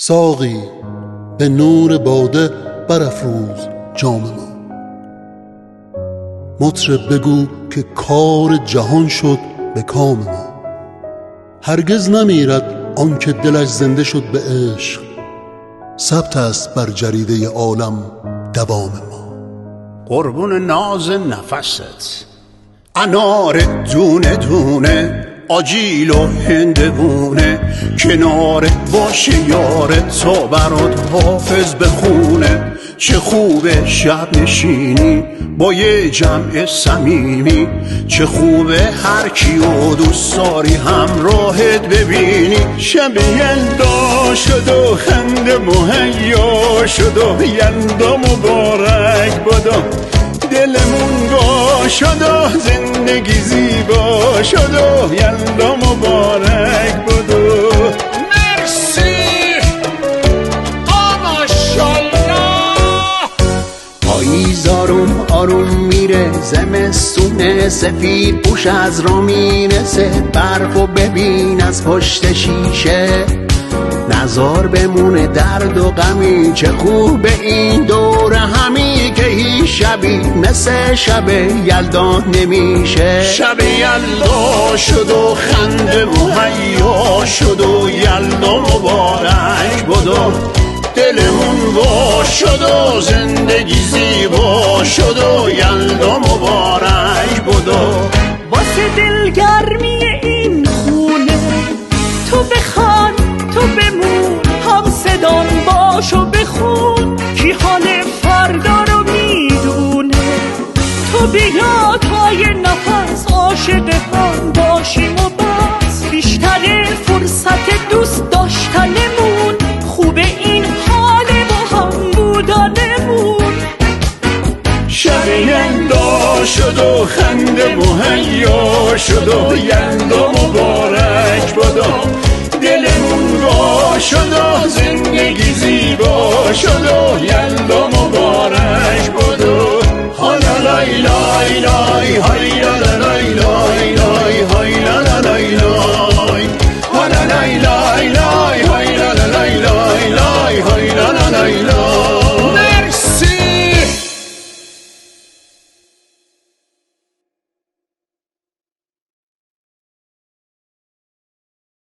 ساقی به نور باده برافروز جام ما. مطرب بگو که کار جهان شد به کام ما. هرگز نمیرد آن که دلش زنده شد به عشق، ثبت است بر جریده عالم دوام ما. قربون ناز نفست، انار دونه دونه، آجیل و هندوونه، کنار باشه یار تا برات حافظ بخونه. چه خوبه شب نشینی با یه جمع صمیمی، چه خوبه هر کیو دوست داری همراهت ببینی. شب یلدا شد و خنده مهیا شد و یلدا مبارک بادا، دلمون وا شد و زندگی زیبا شد و یلدا مبارک بودو. مرسی ماشالله. پاییز آروم آروم میره، زمستون سفید پوش از را میرسه. برفو ببین از پشت شیشه، نزار بمونه درد و غمی. چه خوب این دور همی که هیچ شبی مثل شب یلدا نمیشه. شب یلدا شد و خنده مهیا شد و یلدا مبارک بودو. دلمون وا شد و زندگی زیبا شد و یلدا مبارک بودو. واسه دلگرمی این خونه تو بخوان تو بمون، هم صدان باش و بخون کی حال فردا رو میدونه. تو بیا تا یه نفس عاشق هم باشیم و بس، بیشتر فرصت دوست داشتنمون خوبه این حال با هم بودنمون. شب یلدا شد و خنده مهیا شد و یلدا مبارک بادا. دلمون وا شد و زندگی زیبا شد و یلدا مبارک